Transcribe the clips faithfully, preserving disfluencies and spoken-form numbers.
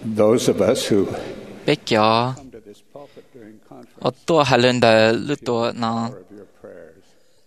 those of us who bé cho come to this pulpit during conference ở tua hà lên đời lúc tua nó hour of your prayers.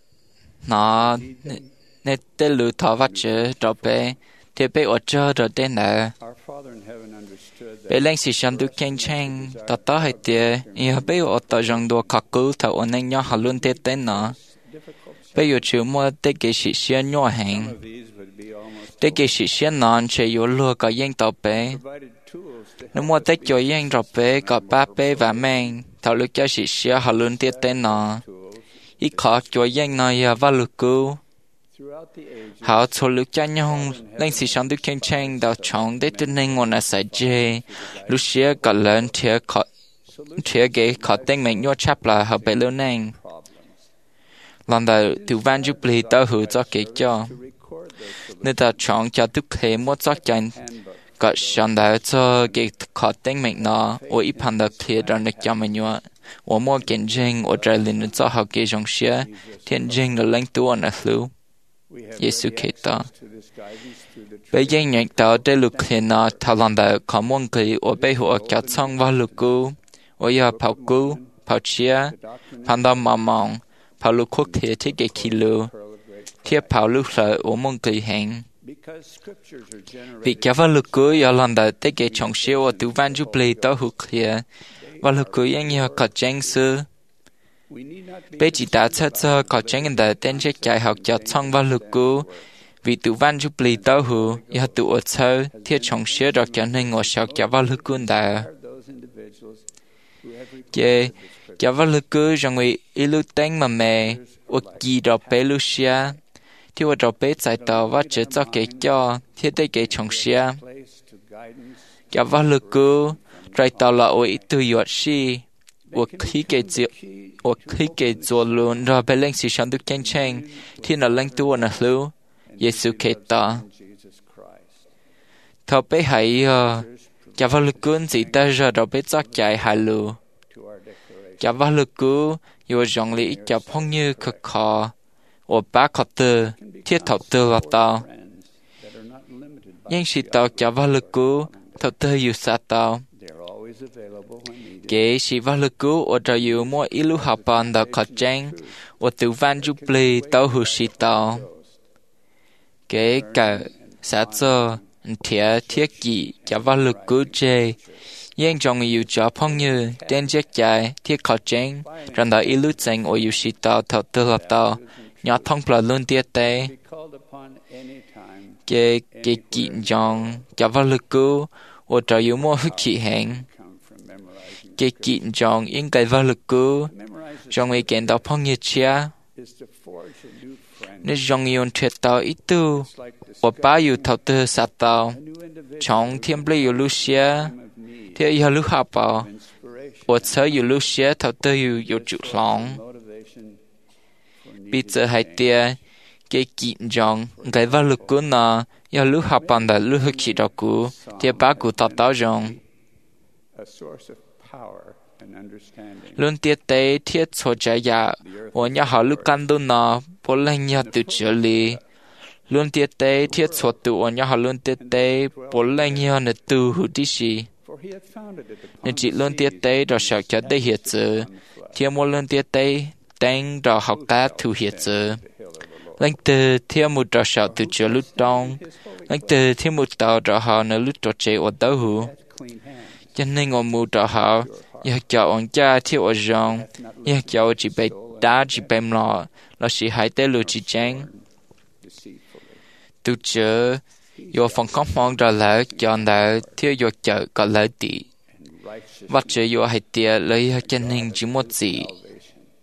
nó nè tê lù thọ vắt chữ cho bé thì bé ở chờ rồi tên nè Our Father in heaven understood that bé lên sĩ sanh được khen chăng ta ta hay tiề yêu bé ở ta rằng đua khắc cứu thọ ở nên nhau hà luôn tê tên nó difficult. bé yêu chịu mua tê cái sĩ xuyên nhỏ hàng Some of these would be almost tê cái sĩ xuyên non chơi yêu lúa có yên tàu bé provided tools to nó help mua us tê be cho yên rồi bé có ba bé và mang thọ lực cho sĩ xuyên hà luôn tê tên nó tools ít khó cho yên nó yêu và lực cứu throughout the ages. họ thổ lực cho nhau lên sĩ sống được khen chăng đào trọng để tên nên ngôn là sải dê lúc xưa có lớn thiệt khó thiệt ghế khó tên mình nhua chắp là hợp bệ lưu nang lần đầu từ van giúp lì tao hữu cho kể cho To record those nên ta chọn cho tức thế một cho chân handbook. có sẵn đạo cho cái khó tên mình nó ở ít phần đặc thiệt ra được cho mình nhua ở mua kiến trình ở trái linh cho họ kể trong xưa thiên trình là lãnh tụ ở lưu We have Giêsu ready Kitô. access to this guidance through the bây giờ nhận tạo để lục hiện nó thảo luận đạo có mong kỳ ở bây hồ cho xong vào lục cú ở giờ bảo cú bảo chia phản đam mà mong bảo lục quốc thế thế cái kỳ lưu pearl of great thiết bảo lục lợi ở mong kỳ hẹn because scriptures are generated vì cho vào lục cú giờ lần đầu tới cái trọng siêu ở tu văn giúp lì tao hụt kia và lục cú yang nhờ có tranh sư we need not be bây chỉ đã thật cho có tranh đời tên chết chạy học cho xong vào lục cú vì tu văn giúp lì tao hụ giờ tu ở sơ thiết trọng siêu rồi cho nên ngồi sau cho vào lục cú đã are those individuals who have che cho vào lục cú rằng vì ilu tên mà mẹ ở kỳ đó bé Lucia thì ở đó bé giải tàu và chế cho cái cho thiết tới cái trọng siêu place to guidance cho vào lục cú rồi tàu là ở ít tu yuột si ở khi cái chữ ở khi cái chùa luôn rồi bé lên sĩ sản được khen chăng thì nó lên tu ở lưu Giêsu Kitô in Jesus Christ. thọ bé hãy cho vào lục cú gì ta giờ đó bé chắc chạy hai lưu To our declaration, cho vào lục cú yêu dòng lý cho phong như cực khó ở ba khó tư thiết thọ tư là tao friends that are not limited by nhưng sĩ tao cho vào lục cú thọ tư yêu xa tao they are always available when needed. kế sĩ vào lực cứu ở trò yêu mua ilu học bàn đã có tranh ở từ van giúp lì tao hữu sĩ tao kế cả xã cho thiệt thiết kỷ cho vào lực cứu chê nhưng trong yêu cho phong như tên chết chạy thiết có tranh rằng đã ilu tranh ở yêu sĩ tao thọ tư là tao nhỏ thông là luôn tiết tế Be called upon any time. kế kế kỷ trong cho vào lực cứu ở trò yêu mua hữu kỷ hẹn Come from memorizing. cái kiện trong những cái vào lực cứu Memorize the trong ý kiến đó phong nhiệt chia is to forge a new friend. nên trong yêu thiệt tao ít tu It's like và discovering ba yêu thảo tư sát tao a new individual trong thiên bli yêu Lucia time of need, thì yêu lúc học bảo inspiration, và sở yêu Lucia thảo tư yêu yêu trụ lòng motivation for bây needed giờ hai tia cái kiện trong cái vào lực cứu nó yêu lúc học bằng đã lúc học chỉ đó cứu thì ba cứu tao tao trong a source of power and understanding. luôn tiết tế thiết số trái dạ và nhà họ lúc căn đô nó bố lên nhà tự chữa lý luôn tiết tế thiết số tự và nhà họ luôn tiết tế bố lên nhà nợ tự hữu đi xì For he had founded it nên upon chỉ luôn tiết tế đó sợ cho đây hiện giờ thiên mô luôn tiết tế tên đó học ta thu hiện giờ lên từ thiên một đó sợ tự chữa lúc đông lên từ thiên một tàu đó họ nợ lúc đó chế ở đâu hữu clean hands. cho nên ngồi mù đó họ giờ cho ông cha thiếu ở rong giờ cho chỉ bị đá chỉ bị lọ là chỉ hai tên lừa chỉ trắng Deceitfully. tu chớ yo phòng không mong ra lại cho đại thiếu yo chợ có lợi tỷ And righteous và chớ yo hai tia lấy cho nên chỉ một gì salvation.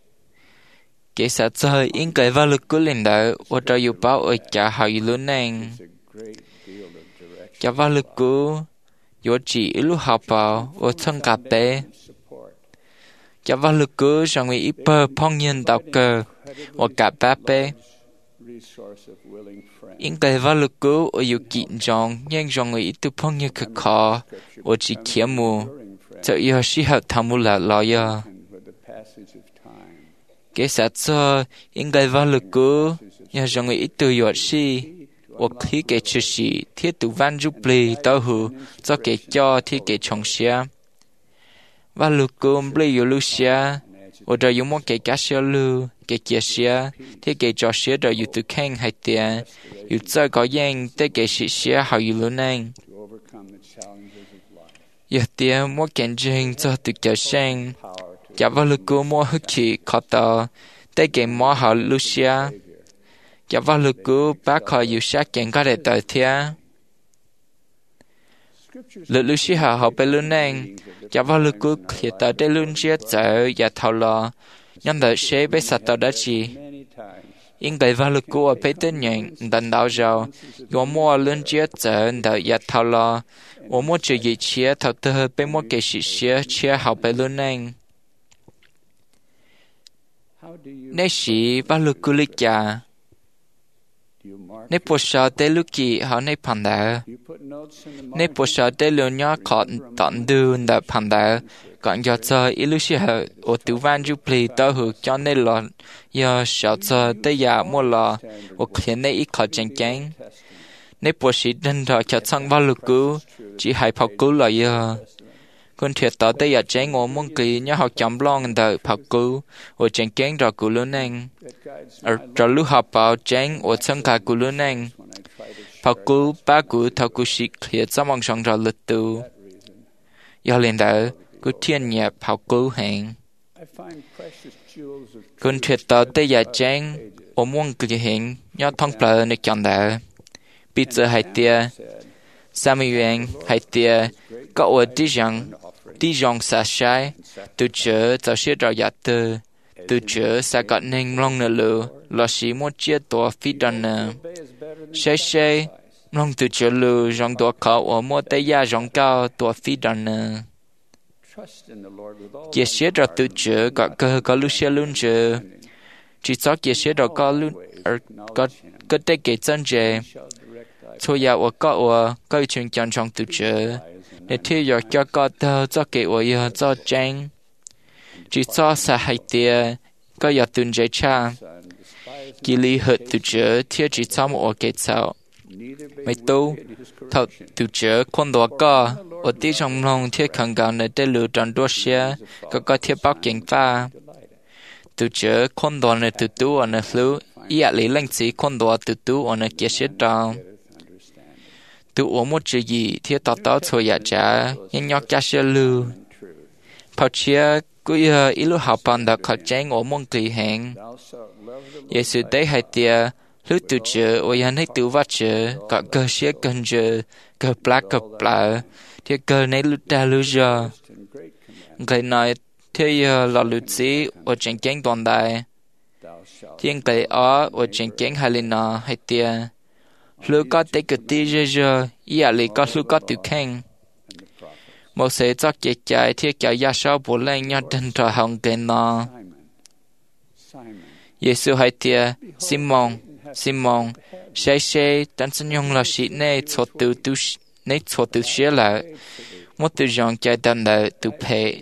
kể sát chơi in cái vào lực của lên đại và cho yo bảo ở cha hai luôn nè It's a great deal of direction cho vào lực của yo chỉ lúc học bảo ở thân cà bê and support. cho vào lực của trong người ít bơ phong nhân đạo cơ và cả ba bê Resource of willing friends. in cái vào lực cứu ở yêu kiện trong nhưng trong người ít tu phong như cực khó ở chỉ kia mù Enduring friends. cho yêu sĩ hợp tham mù là lo ya And with the passage of time, cái sát cho in cái vào lực cứu nhưng trong người ít tu yuột si 我可给吃西，贴杜万主play 到后，做给叫贴给重些。và lu cơm play yo lu xia, ở đó yo mo cái cá xia lu, cái kia xia, thế cái trò xia đó yo tu khen hay tiền, yo chơi có yang, thế cái xia xia how yo lu nang. Yo tiền mo kiến trình cho tu chờ sang, cả và lu cơm mo hức chỉ khó tao, thế cái mo how lu xia, cả và lu cơm bác họ yo xia kiến có để tới thia. Lữ lưu sĩ hạ học bê lưu nang, chả vào lưu cú khía tờ đê lưu chia trở và thảo lò, nhân tờ xế bê sạch tờ đã chi. In bê vào lưu cú ở bê tên nhận, đần đào rào, yo mua lưu chia trở tờ và thảo lò, yo mua trừ dị chia thảo tờ bê mua kê sĩ xía chia học bê lưu nang. Nê sĩ vào lưu cú lý chà, nê bố sao tê lưu kỳ họ nê phản đá. Nê bố sao tê lưu nhỏ khó tận đu đá phản đá. Còn do cho ý lưu sĩ hợp ở tù văn chú plì tớ hữu cho nê lọ. Do sao cho tê giả mua lọ. Ở khiến nê ý khó chẳng chán. Nê bố sĩ đinh rõ cho xong vào lưu cứu. Chỉ hãy pháo cứu lọ do. Còn thiệt tớ tê giả chán ngộ mong kỳ nhớ học chấm lòng đợi pháo cứu. Ở chẳng chán rõ cứu lưu nang. Ở trò lưu học bảo chán ở sân cả cứu lưu nang. Pháo cứu ba cứu thảo cứu sĩ khía cho mong sống rõ lực tù. Do lên đó, cứu thiên nhạc pháo cứu hẹn. Còn thiệt tớ tê giả chán ở mong kỳ hẹn nhớ thông bờ nơi chọn đó. Bị giờ hai tia, Samuel hai tia, có ở đi rằng, đi rằng xa sai, từ chở cho sĩ rõ giả tư. Từ chữa sẽ có nên lòng nợ lửa, là sĩ một chia tổ phi đàn nợ. Sẽ sẽ, lòng từ chữa lửa, rong tổ khảo ở một tay gia rong cao tổ phi đàn nợ. Kia sẽ rõ từ chữa có cơ có lúc sẽ luôn chữa. Chỉ cho kia sẽ rõ có luôn, có có tay kể chân dễ. Thôi ya ở có ở, có chuyện chọn trong từ chữa. Để theo dõi cho có tờ cho kể ở giờ cho tranh. Chỉ cho xa hai tia, có giờ tuần dây cha. Kỳ lý hợt từ chớ, thiê chỉ cho một ở kết sao. Mấy tu, thật từ chớ, con đồ có, ở tí trong lòng thiê khẳng gạo nơi đê lưu tròn đua xe, có có thiê báo kiện pha. Từ chớ, con đồ nơi từ tú ở nơi lưu, ý ạ lý lãnh sĩ con đồ từ tú ở nơi kia xe tròn. Tu ở một chữ gì, thiê tỏ tỏ thôi dạ trả, nhưng nhọc cha xe lưu. Pháo chia, cú yêu ý lưu học bằng đặc khó chán ở mong kỳ hẹn. Giê xu tế hai tia, lưu từ chữ, ở yên hay tự vắt chữ, có cơ xế cân chữ, cơ plá cơ plá, thì cơ này lưu ta lưu giờ. Người nói, thế yêu là lưu sĩ, ở chẳng chán toàn đại. Thiên cây ó, ở chẳng chán hai linh nọ, hai tia. Lưu có tế cực tí rơ rơ, ý ạ lý có lưu có tự khen. Một sẽ cho kể chạy thiết kéo gia sâu bố lên nhau đừng trò hồng kê nó. Giê-xu hỏi tia, Simon, Simon, sẽ sẽ đánh sân nhông là sĩ nê cho tự tu nê cho tự xế lại. Một tự dòng chạy đàn lợi tự phê.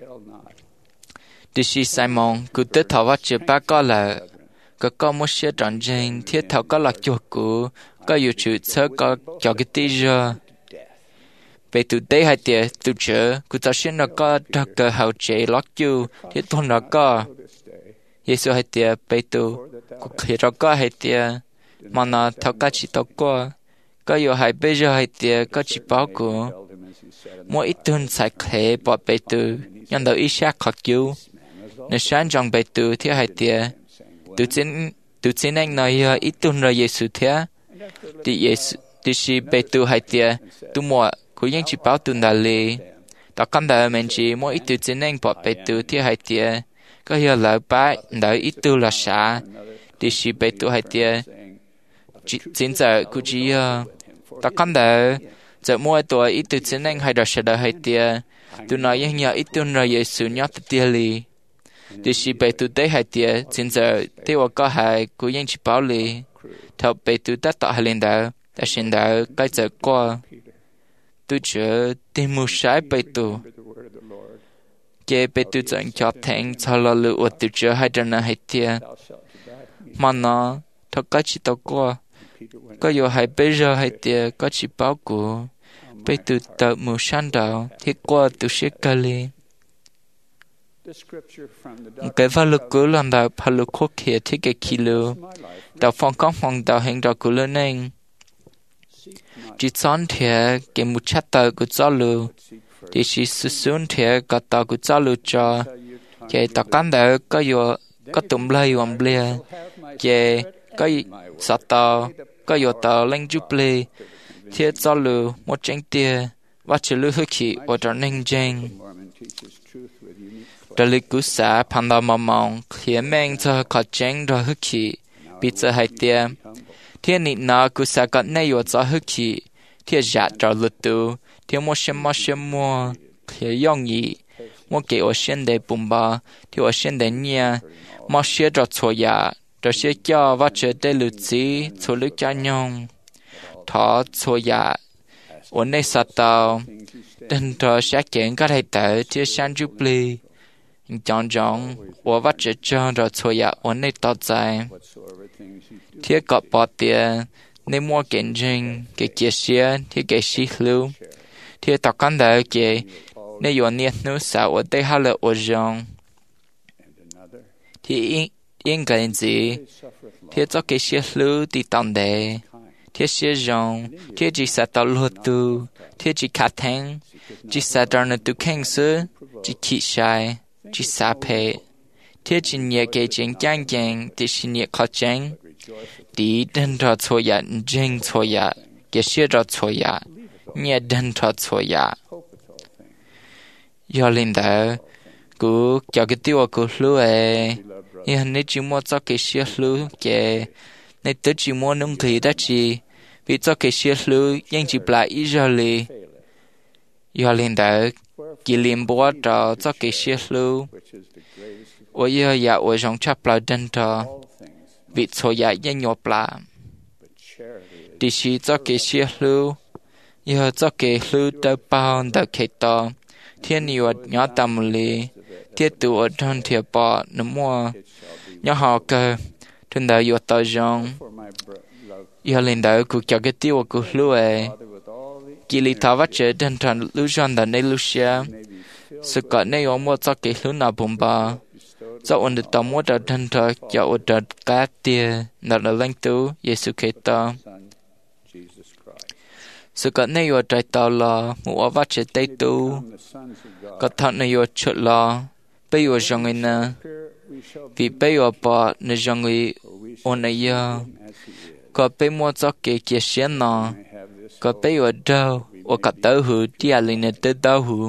Đi sĩ Simon, cụ tế thảo vắt chữ bác có là có có một xe trọn dành thiết thảo có lạc chuột cụ, có dù chữ sơ có cho cái tí rơ. Về tụ tế hai tia, tụ chở, cụ ta xin nó có trò cơ hậu chế lót chú, thì tôn nó có. Giê-xu hai tia, bê tụ, cụ khỉ rõ có hai tia, mà nó thảo cá chỉ tao qua. Có dù hai bê rơ hai tia, có chỉ báo cụ. Mỗi ít tuần sạch khế bỏ bê tụ, nhưng đầu ý xác khó chú. Nếu sáng trong bê tụ thì hai tia, tụ xin anh nói ít tuần rồi Giê-xu thế. Thì Giê-xu, thì si bê tụ hai tia, tụ mua, cụ yên chỉ báo tuần đà lì. Đó căn đà mình chỉ mỗi ít từ chính anh bỏ bê tụ thì hai tia. Có hiểu là bác đợi ít tu là xa. Thì chỉ bê tụ hai tia. Chính giờ cụ chỉ đó căn đà giờ mỗi tuổi ít từ chính anh hay đợt sẽ đợi hai tia. Tụ nói yên nhờ ít tuần rồi Giê-xu nhớ từ tia lì. Thì chỉ bê tụ tế hai tia. Chính giờ thì họ có hai cụ yên chỉ báo lì. Thảo bê tụ tất tỏ hai lên đảo. Đã xin đảo cái giờ qua. Tôi chở tìm một trái bê tù. Kể bê tù dẫn cho thánh cho lo lựa tôi chở hai đàn hai tia. Mà nó, thật có chỉ tao qua. có dù hay bây giờ hay tiề có chỉ báo của bây từ tờ mù san đạo thì qua từ sẽ cà li cái vào lực của lần đạo phá lực khúc kia thì cái kilo đạo phong công phong đạo hành đạo của lớn anh chỉ chọn thiệt cái một chát tờ của giáo lưu thì chỉ sử dụng thiệt cái tờ của giáo lưu cho cái tờ cán đạo có dù có tụm lây hoàn bia cái có sát tờ có dù tờ lên chụp lây thiệt giáo lưu một tranh tia và chỉ lưu hữu khí ở trong nền danh Đời lịch cú xã phản đạo mong mong khiến mình cho khó tranh rồi hữu khí bị cho hai tia thiên nị nó cú xã có này ở cho hữu khí thiên giả cho lực tu thiên mua xem mua xem mua thiên yong yi mua cái ở trên để bùng ba thiên ở trên để nhia mua xe cho cho ya cho xe cho và chờ để lưu trí cho lưu cho nhung thọ cho ya ở nơi sát tàu đừng cho sẽ kiện các thầy tử thiên san jubilee chọn chọn ở vắt chờ cho rồi cho ya ở nơi tàu dài thiên có bỏ tiền nên mua kiện trình cái kia xe thì cái xí lưu thì tất cả đại cái nên有念努啥我对他了我用thì yên yên cái gì thì cho cái xí lưu thì tạm để thì xí dùng thì chỉ sẽ tạo luật tu thì chỉ khát thèn chỉ sẽ đón được tu khen sư chỉ khí sai chỉ sa phê thì chỉ nhẹ cái chuyện chẳng chẳng thì chỉ nhẹ khó chẳng đi đến đó cho ya chính cho ya cái sự đó cho ya nhẹ đến đó cho ya giờ linh đạo cứ cho cái tiêu của lúa ấy nhưng nếu chỉ mua cho cái sự lúa cái nếu tự chỉ mua nông thị đó chỉ vì cho cái sự lúa nhưng chỉ lại ít giờ li giờ linh đạo chỉ liên bỏ cho cho cái sự lúa ở giờ ya ở trong chấp lại đến đó vì cho ya yên nhộp là đi chỉ cho cái xe lưu giờ cho cái lưu tới bao tới cái to thiên nhiều nhỏ tầm li thiết tụ ở trong thiệp bọ nó mua nhỏ họ cơ trên đời vừa tới trong giờ lên đời cũng cho cái tiêu của lưu ấy kỳ lý thảo vắt chế trên trần lưu trong đời này lưu xe sự có này ở mua cho cái lưu nào bùng ba do ổn định tầm mua trở thân thờ cho ổn định cá tia nợ là lãnh tụ Giêsu Kitô sự có này ở trái tàu là ngủ vắt chế tây tu có thằng này ở chợ là bây giờ trong người nè vì bây giờ bỏ nơi trong người ổn này giờ có bây mua cho cái kia xén nọ có bây giờ đâu ở cả tàu hủ đi à lên tới tàu hủ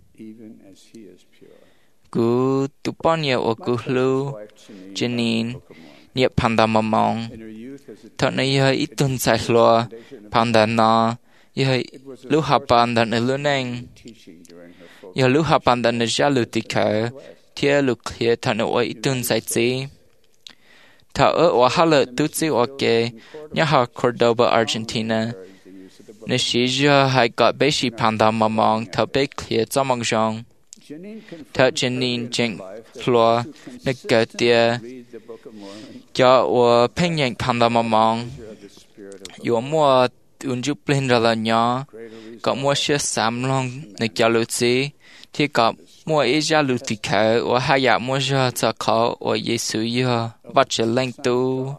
cú tu bao nhiêu ở cú lưu cho nên nhiệt phản đạo mong mong thằng này hơi ít tuần sai lo phản đạo nó hơi lúc học phản đạo này luôn anh giờ lúc học phản đạo này ra lưu tịch khởi thì lúc kia thằng này ít tuần sai gì thằng ở ở hà lợi tu sĩ ở cái nhà học Cordoba Argentina nếu chỉ giờ hay có bé sĩ phản đạo mong mong thằng bé kia cho mong rằng thợ chân nín chính lo nực cái tia cho我朋友碰到忙忙有么运就变了了呢có mua些三long nực叫路子thì có mua ít gia路thì khởi我还要mua ra cho khó我耶稣呀bắt trở lên tu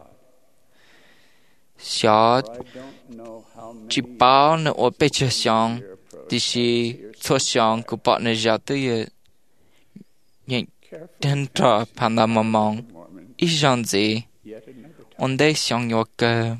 小chỉ bảo nữa ở bên trên sông thì chỉ cho sông của bọn này ra tới những đến trò phản đạo mong mong ít rằng gì on đây sông nhỏ cơ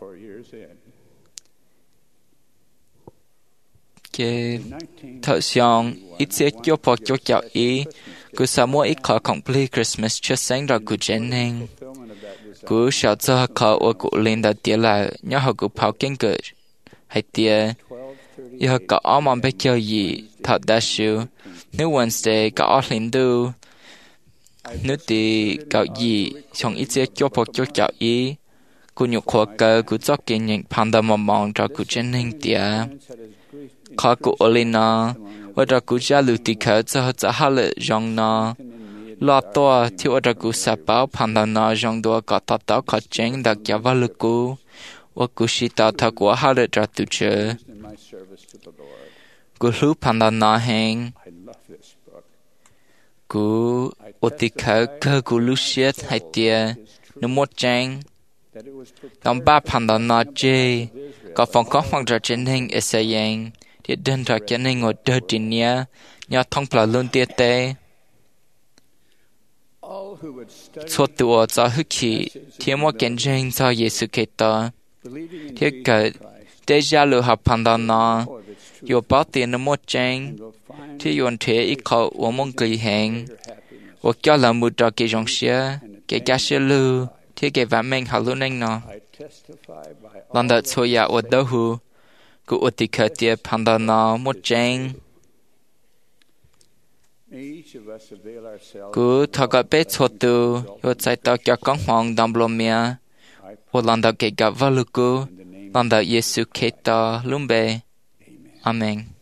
cái thợ sông ít sẽ cho bỏ cho cháu ý cứ sao mua ít khó complete Christmas cho sáng ra của trên hình cứ sợ cho khó ở cụ lên đã tiếc là nhớ họ cụ pháo kinh cực hay tiếc giờ có ở mong biết chơi gì thật đa số nếu Wednesday có ở lên đâu nếu thì có gì xong ít sẽ cho bỏ cho cháu ý cụ nhục khó cơ cụ cho kinh nghiệm phản đạo mong mong cho cụ trên hình tiếc khó cụ ở lên nó và cho cụ trả lưu tì khởi cho cho hà lợi rong nó lo toa thì ở cụ sẽ bảo phản đạo nó rong đua có tập táo khó tránh đặc giá vào lực cụ 我故事到他过好的着读者， in my service to the Lord. 古路碰到那行， I love this book. 古我的口可古路写还点，那么正， That it was prepared 当把碰到那这，个放光放着真行一些人，啲人着见你我得点呀，要通不了论点的。 all who would study 错对我早起去，天我见证找耶稣基督， believing in 天 Jesus 个 Christ 在家路下碰到那， of its truth 有宝典那么正， will find 天用天一口我们给行， your happiness 我叫人木着给种些，给家些路，天给万命好路能呢， I testify by 让到错呀我都乎，故我的可点碰到那么正， May each of us avail ourselves 故他个被错度，又在到叫光芒当不了面， I 我让到给个瓦路故， in the name 让到耶稣基督龙背， Amen. 阿门。